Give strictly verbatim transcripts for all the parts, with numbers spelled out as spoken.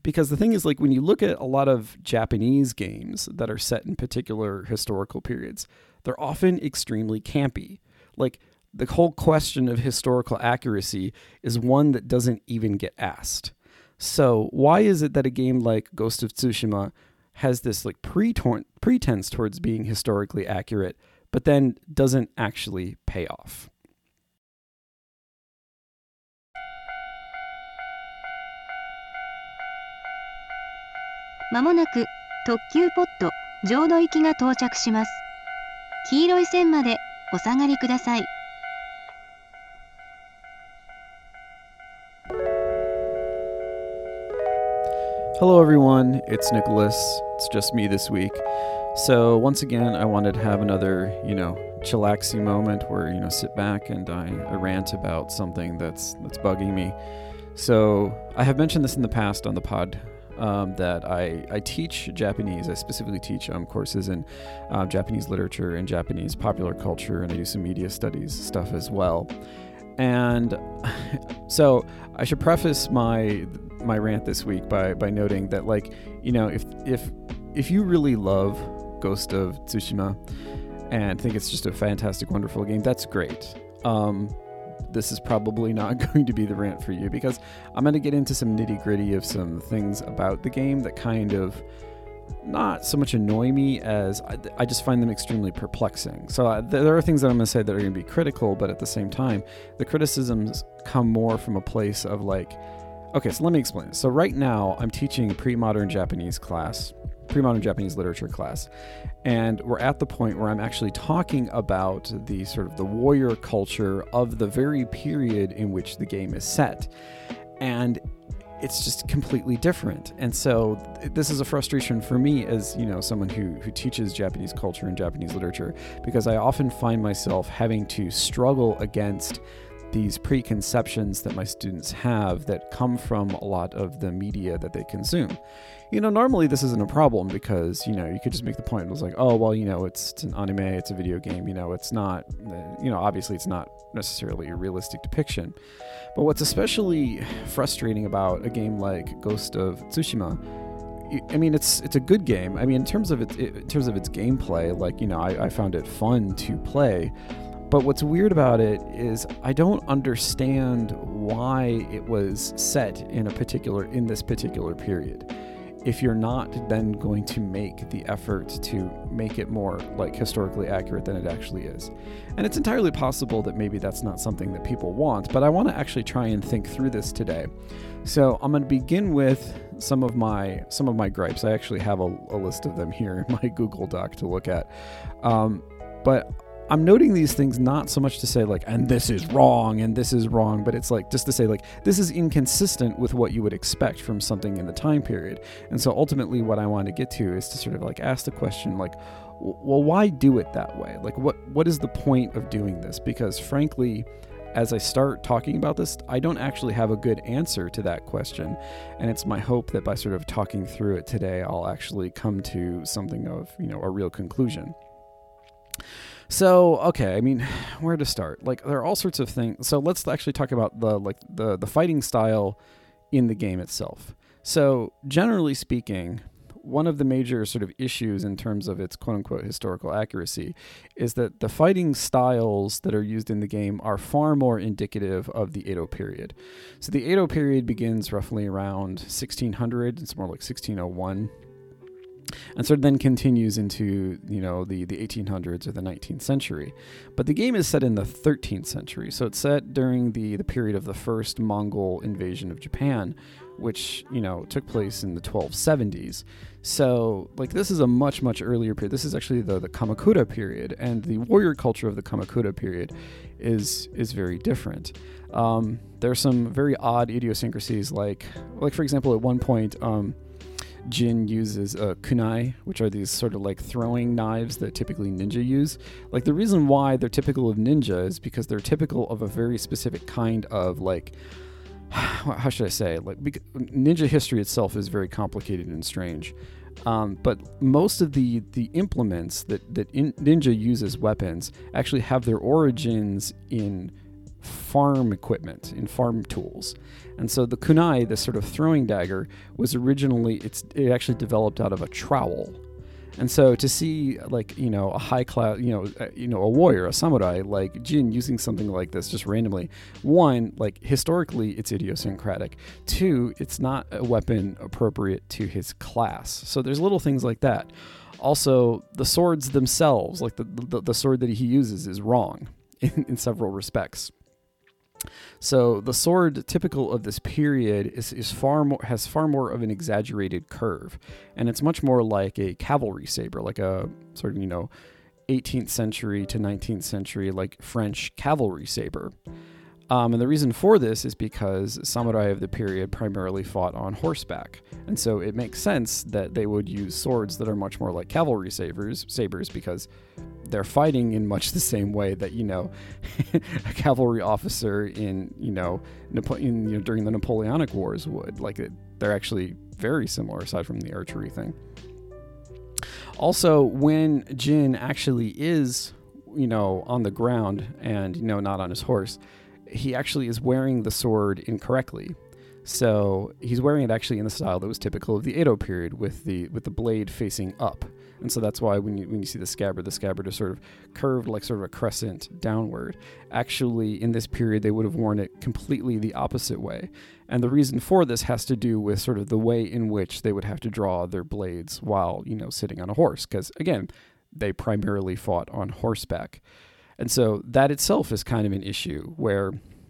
Because the thing is, like, when you look at a lot of Japanese games that are set in particular historical periods, they're often extremely campy. Like, the whole question of historical accuracy is one that doesn't even get asked. So why is it that a game like Ghost of Tsushima has this like pretor- pretense towards being historically accurate, but then doesn't actually pay off? まもなく特急ポット浄土行きが到着します。黄色い線までお下がりください。 Hello everyone, it's Nicholas. It's just me this week. So once again, I wanted to have another, you know, chillaxy moment where, you know, sit back and I, I rant about something that's that's bugging me. So I have mentioned this in the past on the pod, um, that I, I teach Japanese. I specifically teach um, courses in uh, Japanese literature and Japanese popular culture, and I do some media studies stuff as well. And so I should preface my my rant this week by by noting that, like, you know, if if if you really love Ghost of Tsushima and think it's just a fantastic, wonderful game, that's great. Um, this is probably not going to be the rant for you, because I'm going to get into some nitty gritty of some things about the game that kind of not so much annoy me as I, I just find them extremely perplexing. So uh, there are things that I'm going to say that are going to be critical, but at the same time, the criticisms come more from a place of like, okay, so let me explain. So right now I'm teaching a pre-modern Japanese class, pre-modern Japanese literature class, and we're at the point where I'm actually talking about the sort of the warrior culture of the very period in which the game is set. And it's just completely different. And so th- this is a frustration for me as, you know, someone who, who teaches Japanese culture and Japanese literature, because I often find myself having to struggle against these preconceptions that my students have that come from a lot of the media that they consume. You know, normally this isn't a problem because, you know, you could just make the point. It was like, oh, well, you know, it's, it's an anime, it's a video game, you know, it's not, you know, obviously it's not necessarily a realistic depiction. But what's especially frustrating about a game like Ghost of Tsushima, I mean, it's it's a good game. I mean, in terms of its in terms of its gameplay, like, you know, I, I found it fun to play. But what's weird about it is I don't understand why it was set in a particular in this particular period, if you're not then going to make the effort to make it more like historically accurate than it actually is. And it's entirely possible that maybe that's not something that people want, but I want to actually try and think through this today. So I'm going to begin with some of my some of my gripes. I actually have a, a list of them here in my Google Doc to look at. Um, but I'm noting these things not so much to say like, and this is wrong and this is wrong, but it's like just to say like, this is inconsistent with what you would expect from something in the time period. And so ultimately what I want to get to is to sort of like ask the question like, well, why do it that way? Like what, what is the point of doing this? Because frankly, as I start talking about this, I don't actually have a good answer to that question. And it's my hope that by sort of talking through it today, I'll actually come to something of, you know, a real conclusion. So, okay, I mean, where to start? Like, there are all sorts of things. So let's actually talk about the like the, the fighting style in the game itself. So generally speaking, one of the major sort of issues in terms of its quote-unquote historical accuracy is that the fighting styles that are used in the game are far more indicative of the Edo period. So the Edo period begins roughly around sixteen hundred. It's more like sixteen oh one. And sort of then continues into, you know, the, the eighteen hundreds or the nineteenth century. But the game is set in the thirteenth century. So it's set during the, the period of the first Mongol invasion of Japan, which, you know, took place in the twelve seventies. So, like, this is a much, much earlier period. This is actually the, the Kamakura period, and the warrior culture of the Kamakura period is is very different. Um, there are some very odd idiosyncrasies, like, like for example, at one point, um, Jin uses uh, kunai, which are these sort of like throwing knives that typically ninja use. Like, the reason why they're typical of ninja is because they're typical of a very specific kind of like, how should I say, like, ninja history itself is very complicated and strange. Um, but most of the, the implements that, that in, ninja use as weapons actually have their origins in farm equipment, in farm tools. And so the kunai, this sort of throwing dagger, was originally, it's it actually developed out of a trowel. And so to see, like, you know, a high class, you know, uh, you know, a warrior, a samurai like Jin using something like this just randomly, one, like, historically, it's idiosyncratic. Two, it's not a weapon appropriate to his class. So there's little things like that. Also, the swords themselves, like the the, the sword that he uses, is wrong in, in several respects. So the sword typical of this period is, is far more has far more of an exaggerated curve, and it's much more like a cavalry saber, like a sort of, you know, eighteenth century to nineteenth century like French cavalry saber. Um, and the reason for this is because samurai of the period primarily fought on horseback. And so it makes sense that they would use swords that are much more like cavalry sabers, sabers because they're fighting in much the same way that, you know, a cavalry officer in, you know, Napo- in, you know, during the Napoleonic Wars would. Like, it, they're actually very similar aside from the archery thing. Also, when Jin actually is, you know, on the ground and, you know, not on his horse, he actually is wearing the sword incorrectly. So he's wearing it actually in the style that was typical of the Edo period, with the with the blade facing up. And so that's why when you when you see the scabbard, the scabbard is sort of curved like sort of a crescent downward. Actually, in this period, they would have worn it completely the opposite way. And the reason for this has to do with sort of the way in which they would have to draw their blades while, you know, sitting on a horse. Because, again, they primarily fought on horseback. And so that itself is kind of an issue where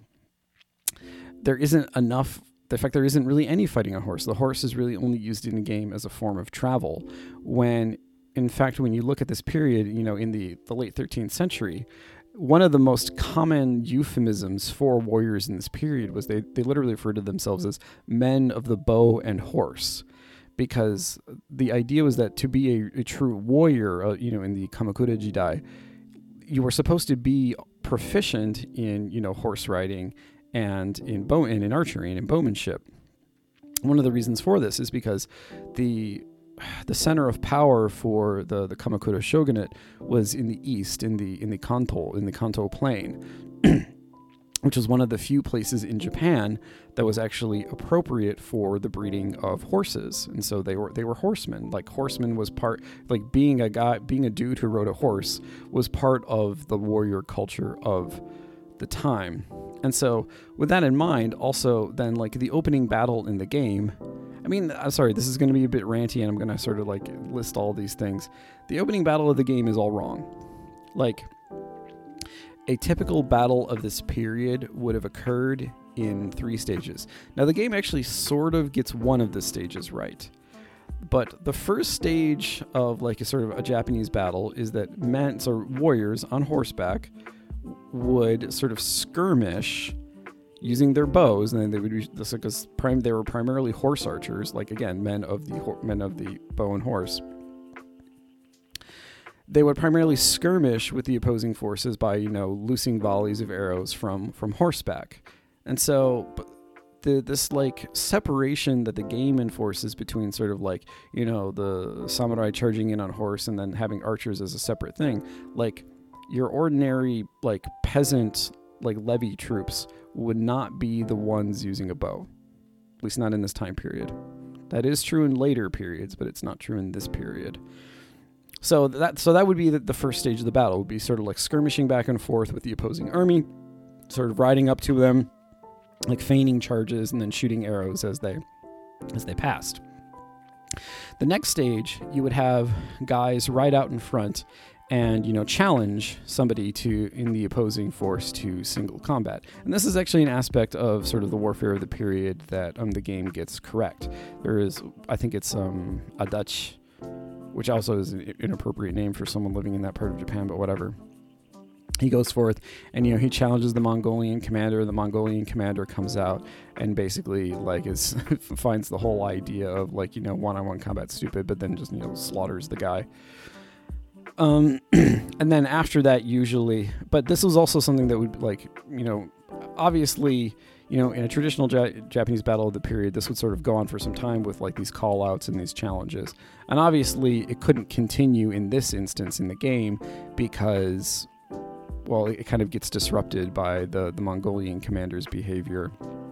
there isn't enough, the fact there isn't really any fighting on horse. The horse is really only used in the game as a form of travel. When, in fact, when you look at this period, you know, in the, the late thirteenth century, one of the most common euphemisms for warriors in this period was they, they literally referred to themselves as men of the bow and horse. Because the idea was that to be a, a true warrior, uh, you know, in the Kamakura Jidai, you were supposed to be proficient in, you know, horse riding and in bow and in archery and in bowmanship. One of the reasons for this is because the the center of power for the, the Kamakura shogunate was in the east, in the in the Kanto, in the Kanto plain, which was one of the few places in Japan that was actually appropriate for the breeding of horses. And so they were they were horsemen. Like, horsemen was part, like being a guy, being a dude who rode a horse was part of the warrior culture of the time. And so with that in mind, also then, like, the opening battle in the game, I mean, I'm sorry, this is going to be a bit ranty and I'm going to sort of like list all these things. The opening battle of the game is all wrong. Like, a typical battle of this period would have occurred in three stages. Now, the game actually sort of gets one of the stages right. But the first stage of, like, a sort of a Japanese battle is that men, so warriors on horseback, would sort of skirmish using their bows, and then they would be because prime they were primarily horse archers, like, again, men of the men of the bow and horse. They would primarily skirmish with the opposing forces by, you know, loosing volleys of arrows from from horseback. And so the this like separation that the game enforces between sort of like, you know, the samurai charging in on horse and then having archers as a separate thing, like your ordinary like peasant like levy troops would not be the ones using a bow, at least not in this time period. That is true in later periods, but it's not true in this period. So that so that would be the, the first stage of the battle, would be sort of like skirmishing back and forth with the opposing army, sort of riding up to them, like feigning charges and then shooting arrows as they as they passed. The next stage, you would have guys ride out in front and, you know, challenge somebody to in the opposing force to single combat. And this is actually an aspect of sort of the warfare of the period that um the game gets correct. There is, I think it's um adachi, which also is an inappropriate name for someone living in that part of Japan, but whatever. He goes forth and, you know, he challenges the Mongolian commander. The Mongolian commander comes out and basically, like, is finds the whole idea of, like, you know, one-on-one combat stupid, but then just, you know, slaughters the guy. Um, and then after that, usually, but this was also something that would, like, you know, obviously, you know, in a traditional ja- Japanese battle of the period, this would sort of go on for some time with, like, these call-outs and these challenges. And obviously, it couldn't continue in this instance in the game because well, it kind of gets disrupted by the, the Mongolian commander's behavior.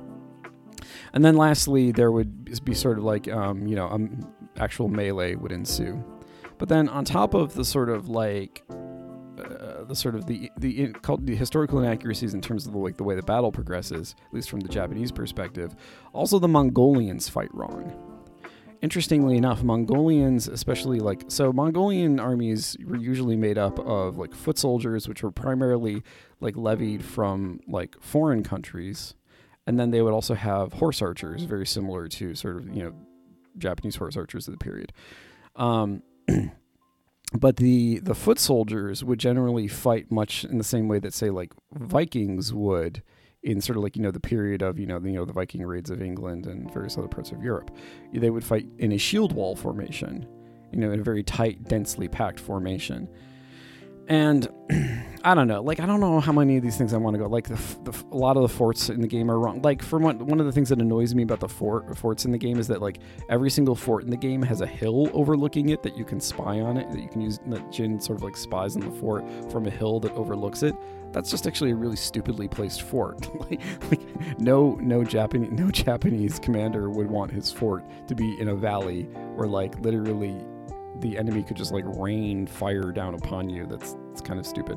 And then lastly, there would be sort of like, um, you know, um, actual melee would ensue. But then on top of the sort of like, uh, the sort of the the, in, called the historical inaccuracies in terms of the, like the way the battle progresses, at least from the Japanese perspective, also the Mongolians fight wrong. Interestingly enough, Mongolians, especially like, so Mongolian armies were usually made up of like foot soldiers, which were primarily like levied from like foreign countries. And then they would also have horse archers, very similar to sort of, you know, Japanese horse archers of the period. Um, but the the foot soldiers would generally fight much in the same way that, say, like Vikings would in sort of like, you know, the period of, you know, the, you know, the Viking raids of England and various other parts of Europe. They would fight in a shield wall formation, you know, in a very tight, densely packed formation. And I don't know, like, I don't know how many of these things I want to go. Like, the, the, a lot of the forts in the game are wrong. Like, for one, one of the things that annoys me about the fort forts in the game is that, like, every single fort in the game has a hill overlooking it that you can spy on it, that you can use, that Jin sort of, like, spies on the fort from a hill that overlooks it. That's just actually a really stupidly placed fort. like, like, no, no Japanese, no Japanese commander would want his fort to be in a valley where, like, literally the enemy could just like rain fire down upon you. That's, that's kind of stupid.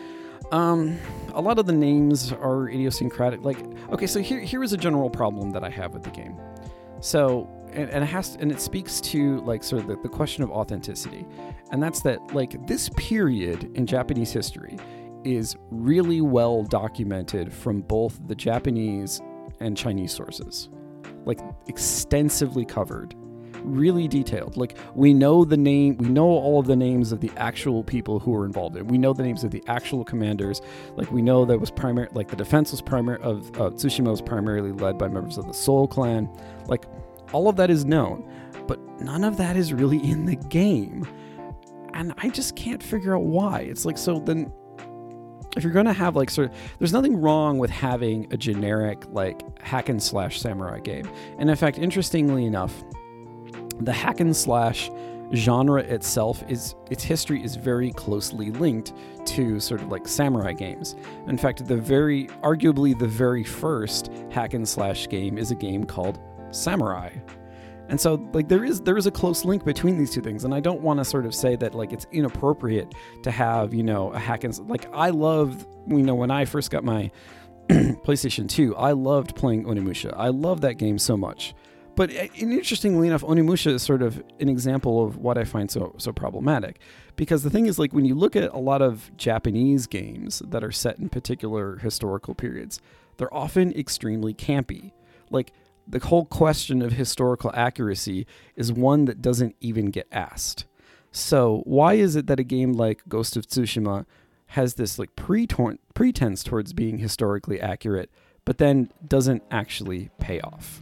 Um, a lot of the names are idiosyncratic. Like, okay, so here here is a general problem that I have with the game. So, and, and it has, to, and it speaks to like sort of the, the question of authenticity, and that's that like this period in Japanese history is really well documented from both the Japanese and Chinese sources, like extensively covered. Really detailed. Like, we know the name, we know all of the names of the actual people who were involved in it. We know the names of the actual commanders. Like, we know that was primary, like the defense was primary of uh, Tsushima was primarily led by members of the Soul clan. Like, all of that is known, but none of that is really in the game. And I just can't figure out why. It's like, so then if you're going to have like sort of, there's nothing wrong with having a generic like hack and slash samurai game. And in fact, interestingly enough, the hack and slash genre itself is, its history is very closely linked to sort of like samurai games. In fact, the very, arguably the very first hack and slash game is a game called Samurai. And so like there is, there is a close link between these two things. And I don't want to sort of say that like it's inappropriate to have, you know, a hack and like I loved, you know, when I first got my PlayStation two, I loved playing Onimusha. I love that game so much. But interestingly enough, Onimusha is sort of an example of what I find so so problematic. Because the thing is, like, when you look at a lot of Japanese games that are set in particular historical periods, they're often extremely campy. Like, the whole question of historical accuracy is one that doesn't even get asked. So why is it that a game like Ghost of Tsushima has this, like, pretor- pretense towards being historically accurate, but then doesn't actually pay off?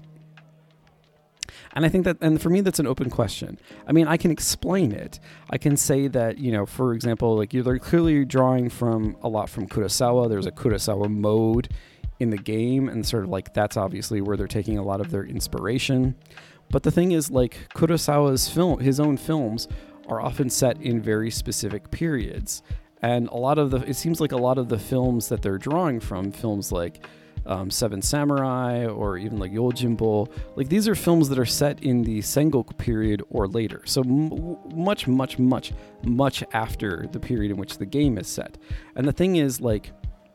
And I think that, and for me, that's an open question. I mean, I can explain it. I can say that, you know, for example, like you're clearly drawing from a lot from Kurosawa. There's a Kurosawa mode in the game, and sort of like that's obviously where they're taking a lot of their inspiration. But the thing is, like Kurosawa's film, his own films are often set in very specific periods. And a lot of the, it seems like a lot of the films that they're drawing from, films like Um, Seven Samurai or even like Yojimbo, like these are films that are set in the Sengoku period or later. So m- much, much, much, much after the period in which the game is set. And the thing is, like,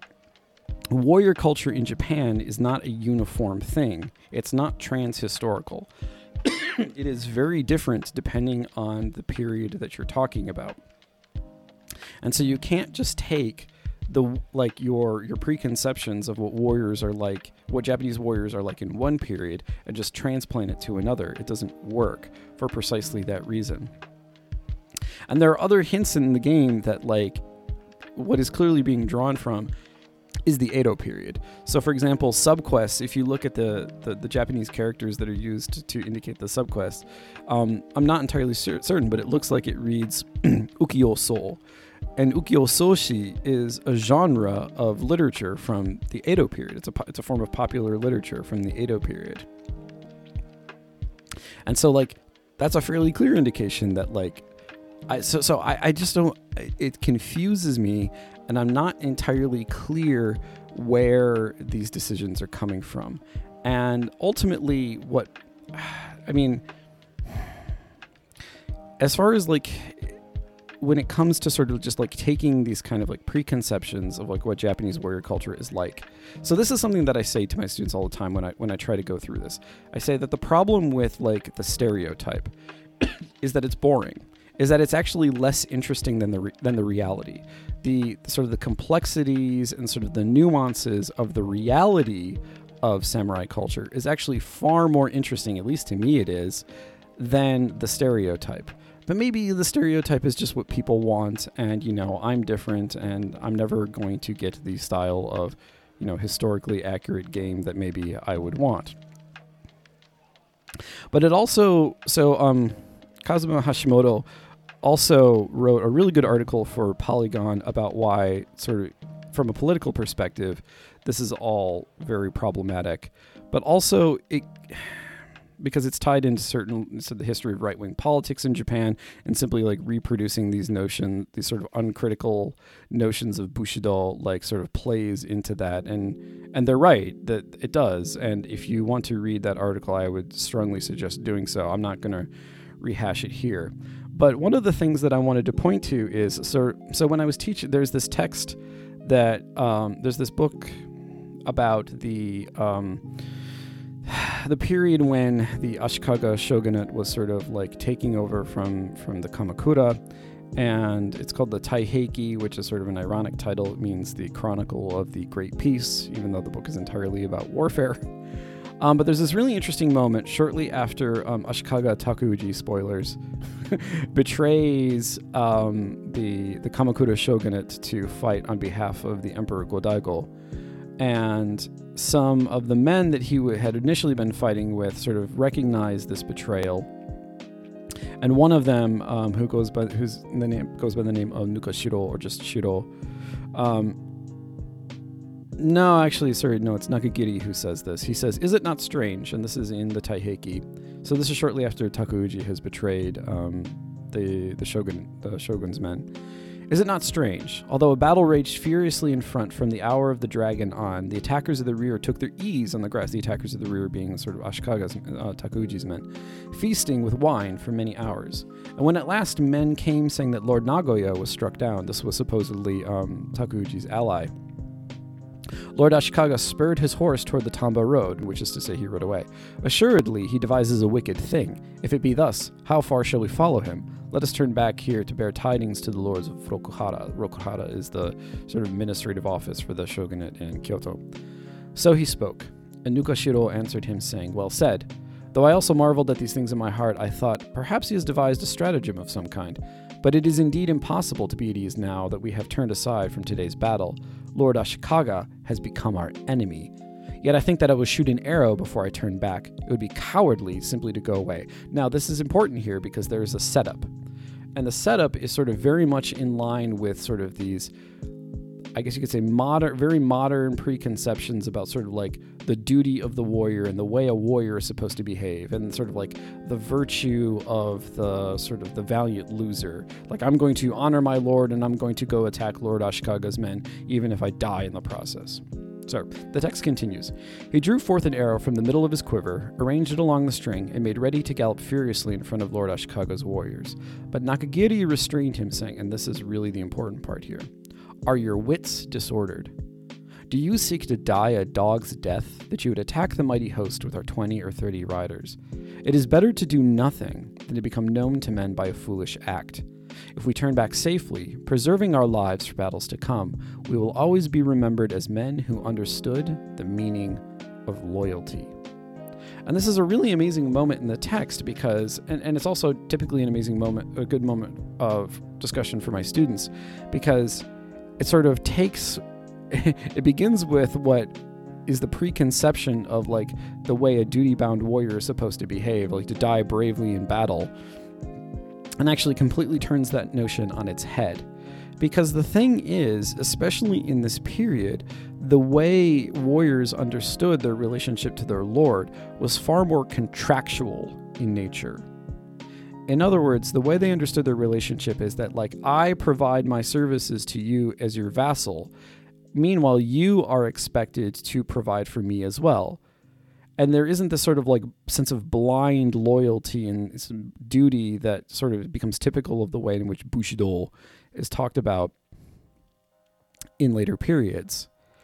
warrior culture in Japan is not a uniform thing. It's not trans-historical. It is very different depending on the period that you're talking about. And so you can't just take the like your your preconceptions of what warriors are like, what Japanese warriors are like in one period, and just transplant it to another. It doesn't work for precisely that reason. And there are other hints in the game that, like, what is clearly being drawn from is the Edo period. So, for example, subquests, if you look at the, the, the Japanese characters that are used to indicate the subquests, um, I'm not entirely cer- certain, but it looks like it reads Ukiyo-so. And ukiyo-soshi is a genre of literature from the Edo period. It's a it's a form of popular literature from the Edo period. And so, like, that's a fairly clear indication that, like, I so so I, I just don't. It confuses me And I'm not entirely clear where these decisions are coming from. And ultimately, what, I mean, as far as like, when it comes to sort of just like taking these kind of like preconceptions of like what Japanese warrior culture is like. So this is something that I say to my students all the time when I when I try to go through this. I say that the problem with like the stereotype is that it's boring, is that it's actually less interesting than the re- than the reality. The sort of the complexities and sort of the nuances of the reality of samurai culture is actually far more interesting, at least to me it is, than the stereotype. But maybe the stereotype is just what people want, and, you know, I'm different, and I'm never going to get the style of, you know, historically accurate game that maybe I would want. But it also, so um, Kazuma Hashimoto also wrote a really good article for Polygon about why, sort of, from a political perspective, this is all very problematic. But also, it... because it's tied into certain so the history of right-wing politics in Japan, and simply like reproducing these notions, these sort of uncritical notions of Bushido, like sort of plays into that. And and they're right that it does. And if you want to read that article, I would strongly suggest doing so. I'm not going to rehash it here. But one of the things that I wanted to point to is, so, so when I was teaching, there's this text that, um, there's this book about the... Um, the period when the Ashikaga shogunate was sort of like taking over from, from the Kamakura, and it's called the Taiheki, which is sort of an ironic title. It means the Chronicle of the Great Peace, even though the book is entirely about warfare. Um, but there's this really interesting moment shortly after um, Ashikaga Takuji, spoilers, betrays um, the, the Kamakura shogunate to fight on behalf of the Emperor Go-Daigo. And some of the men that he w- had initially been fighting with sort of recognized this betrayal. And one of them, um, who goes by who's the name goes by the name of Nukashiro, or just Shiro. Um, no, actually, sorry, no, it's Nakagiri who says this. He says, "Is it not strange?" And this is in the Taiheki. So this is shortly after Takuji has betrayed um, the the shogun, the shogun's men. "Is it not strange? Although a battle raged furiously in front from the hour of the dragon on, the attackers of the rear took their ease on the grass," the attackers of the rear being sort of Ashikaga's, uh, Takuji's men, "feasting with wine for many hours. And when at last men came saying that Lord Nagoya was struck down," this was supposedly um, Takuji's ally, "Lord Ashikaga spurred his horse toward the Tamba road," which is to say he rode away. "Assuredly he devises a wicked thing. If it be thus, how far shall we follow him? Let us turn back here to bear tidings to the lords of Rokuhara." Rokuhara is the sort of administrative office for the shogunate in Kyoto. "So he spoke, and Nukashiro answered him, saying, 'Well said. Though I also marveled at these things in my heart, I thought, perhaps he has devised a stratagem of some kind. But it is indeed impossible to be at ease now that we have turned aside from today's battle. Lord Ashikaga has become our enemy. Yet I think that I will shoot an arrow before I turn back. It would be cowardly simply to go away.'" Now, this is important here because there is a setup. And the setup is sort of very much in line with sort of these, I guess you could say, modern, very modern preconceptions about sort of like the duty of the warrior and the way a warrior is supposed to behave, and sort of like the virtue of the sort of the valiant loser. Like, I'm going to honor my lord and I'm going to go attack Lord Ashikaga's men, even if I die in the process. So, the text continues. "He drew forth an arrow from the middle of his quiver, arranged it along the string, and made ready to gallop furiously in front of Lord Ashikaga's warriors. But Nakagiri restrained him, saying," and this is really the important part here, "Are your wits disordered? Do you seek to die a dog's death, that you would attack the mighty host with our twenty or thirty riders? It is better to do nothing than to become known to men by a foolish act. If we turn back safely, preserving our lives for battles to come, we will always be remembered as men who understood the meaning of loyalty." And this is a really amazing moment in the text because, and, and it's also typically an amazing moment, a good moment of discussion for my students, because it sort of takes, it begins with what is the preconception of like the way a duty-bound warrior is supposed to behave, like to die bravely in battle, and actually completely turns that notion on its head. Because the thing is, especially in this period, the way warriors understood their relationship to their lord was far more contractual in nature. In other words, the way they understood their relationship is that, like, I provide my services to you as your vassal. Meanwhile, you are expected to provide for me as well. And there isn't this sort of like sense of blind loyalty and some duty that sort of becomes typical of the way in which Bushido is talked about in later periods.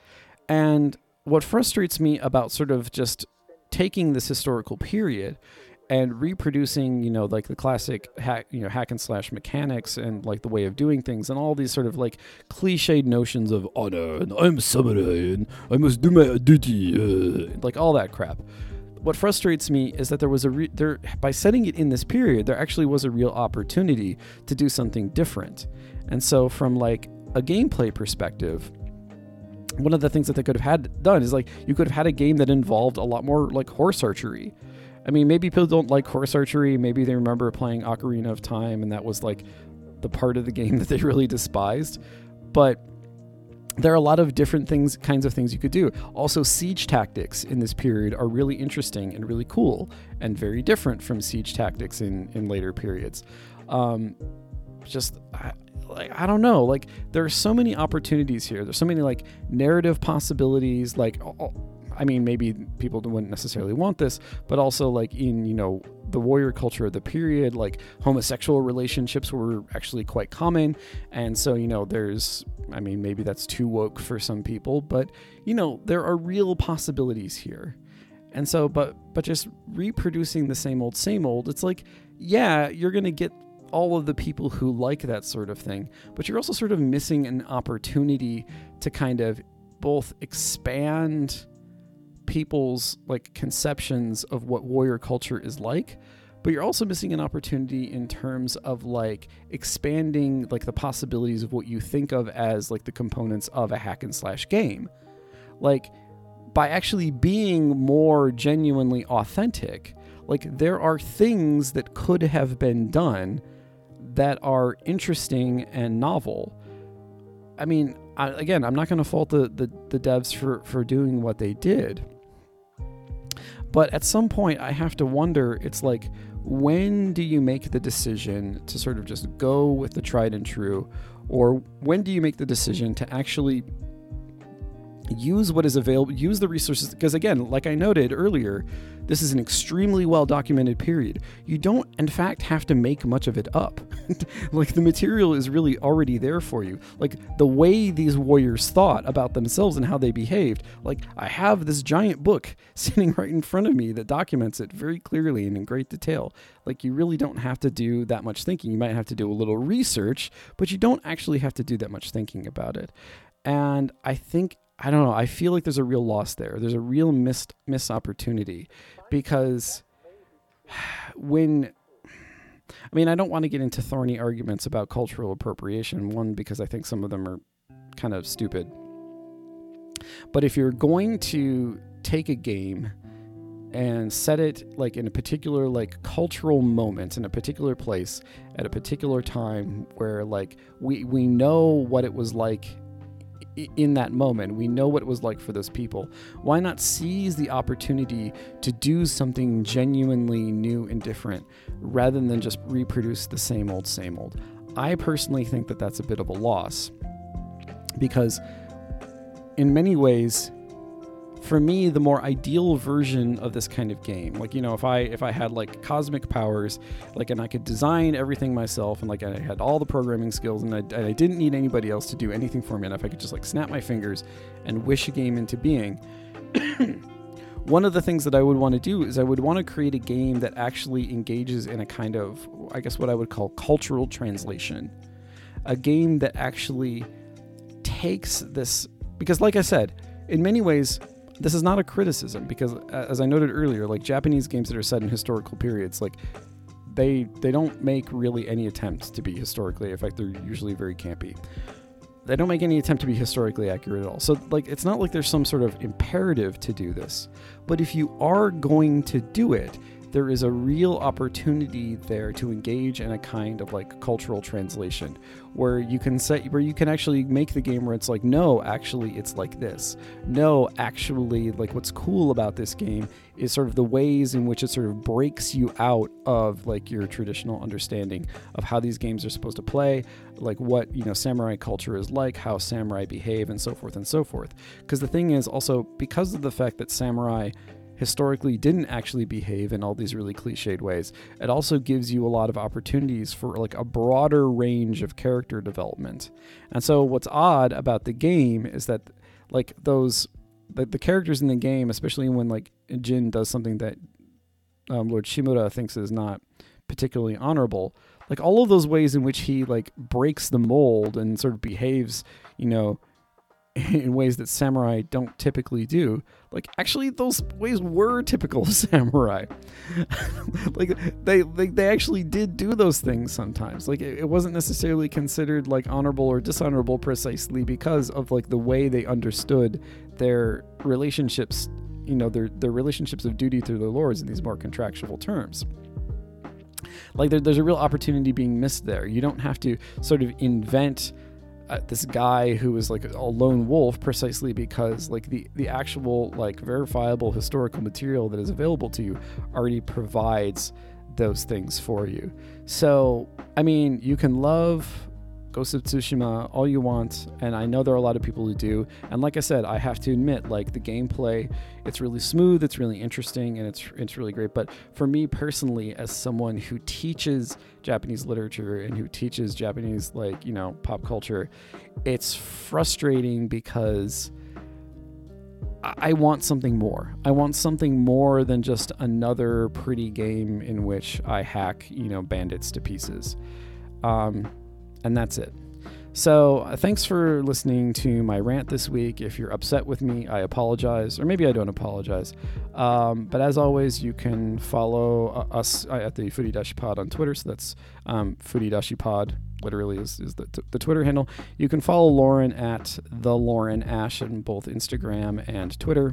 And what frustrates me about sort of just taking this historical period and reproducing, you know, like the classic hack, you know, hack and slash mechanics and like the way of doing things and all these sort of like cliched notions of honor and I'm a samurai and I must do my duty, uh, like all that crap. What frustrates me is that there was a re- there by setting it in this period, there actually was a real opportunity to do something different. And so from like a gameplay perspective, one of the things that they could have had done is like you could have had a game that involved a lot more like horse archery. I mean, maybe people don't like horse archery. Maybe they remember playing Ocarina of Time, and that was like the part of the game that they really despised. But there are a lot of different things, kinds of things you could do. Also, siege tactics in this period are really interesting and really cool, and very different from siege tactics in, in later periods. Um, just, I, like, I don't know. Like, there are so many opportunities here. There's so many like narrative possibilities. Like, I mean, maybe people wouldn't necessarily want this, but also like in, you know, the warrior culture of the period, like homosexual relationships were actually quite common. And so, you know, there's, I mean, maybe that's too woke for some people, but, you know, there are real possibilities here. And so, but, but just reproducing the same old, same old, it's like, yeah, you're going to get all of the people who like that sort of thing, but you're also sort of missing an opportunity to kind of both expand people's like conceptions of what warrior culture is like, but you're also missing an opportunity in terms of like expanding like the possibilities of what you think of as like the components of a hack and slash game. Like by actually being more genuinely authentic, like there are things that could have been done that are interesting and novel. I mean, I, again, I'm not going to fault the, the, the devs for, for doing what they did. But at some point, I have to wonder, it's like, when do you make the decision to sort of just go with the tried and true? Or when do you make the decision to actually use what is available, use the resources? Because again, like I noted earlier, this is an extremely well-documented period. You don't, in fact, have to make much of it up. Like the material is really already there for you. Like the way these warriors thought about themselves and how they behaved. Like I have this giant book sitting right in front of me that documents it very clearly and in great detail. Like you really don't have to do that much thinking. You might have to do a little research, but you don't actually have to do that much thinking about it. And I think I don't know. I feel like there's a real loss there. There's a real missed missed opportunity because when, I mean, I don't want to get into thorny arguments about cultural appropriation. One, because I think some of them are kind of stupid. But if you're going to take a game and set it like in a particular like cultural moment in a particular place at a particular time where like we we know what it was like in that moment, we know what it was like for those people, why not seize the opportunity to do something genuinely new and different rather than just reproduce the same old, same old? I personally think that that's a bit of a loss because in many ways, for me, the more ideal version of this kind of game, like, you know, if I if I had like cosmic powers, like, and I could design everything myself, and like I had all the programming skills, and I, and I didn't need anybody else to do anything for me, and if I could just like snap my fingers and wish a game into being, one of the things that I would want to do is I would want to create a game that actually engages in a kind of, I guess what I would call cultural translation, a game that actually takes this, because like I said, in many ways, this is not a criticism because, as I noted earlier, like Japanese games that are set in historical periods, like they they don't make really any attempts to be historically. In fact, they're usually very campy. They don't make any attempt to be historically accurate at all. So, like, it's not like there's some sort of imperative to do this. But if you are going to do it, there is a real opportunity there to engage in a kind of like cultural translation where you can set where you can actually make the game where it's like, no, actually it's like this. No, actually, like what's cool about this game is sort of the ways in which it sort of breaks you out of like your traditional understanding of how these games are supposed to play, like what, you know, samurai culture is like, how samurai behave, and so forth and so forth. Because the thing is also, because of the fact that samurai historically didn't actually behave in all these really cliched ways, it also gives you a lot of opportunities for like a broader range of character development. And so what's odd about the game is that like those the, the characters in the game, especially when like Jin does something that um, Lord Shimura thinks is not particularly honorable, like all of those ways in which he like breaks the mold and sort of behaves, you know, in ways that samurai don't typically do, like actually those ways were typical of samurai. Like they, they they actually did do those things sometimes. Like it, it wasn't necessarily considered like honorable or dishonorable precisely because of like the way they understood their relationships, you know, their their relationships of duty to their lords in these more contractual terms. Like there, there's a real opportunity being missed there. You don't have to sort of invent Uh, this guy who was like a lone wolf precisely because like the the actual like verifiable historical material that is available to you already provides those things for you. So I mean, you can love Ghost of Tsushima all you want, and I know there are a lot of people who do, and like I said, I have to admit, like the gameplay, it's really smooth, it's really interesting, and it's it's really great. But for me personally, as someone who teaches Japanese literature and who teaches Japanese, like, you know, pop culture, it's frustrating because I want something more. I want something more than just another pretty game in which I hack, you know, bandits to pieces. Um, and that's it. So uh, thanks for listening to my rant this week. If you're upset with me, I apologize, or maybe I don't apologize. Um, but as always, you can follow uh, us at the Furidashi Pod on Twitter. So that's um, Furidashi Pod, literally is, is the, t- the Twitter handle. You can follow Lauren at the Lauren Ash on both Instagram and Twitter.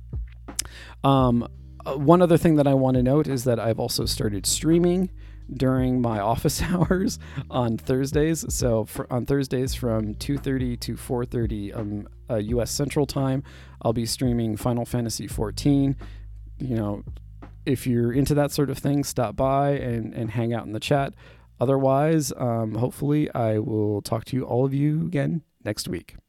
Um, uh, one other thing that I want to note is that I've also started streaming during my office hours on Thursdays. So for, on Thursdays from two thirty to four thirty um, uh, U S Central Time, I'll be streaming Final Fantasy fourteen. You know, if you're into that sort of thing, stop by and, and hang out in the chat. Otherwise, um, hopefully I will talk to you, all of you again next week.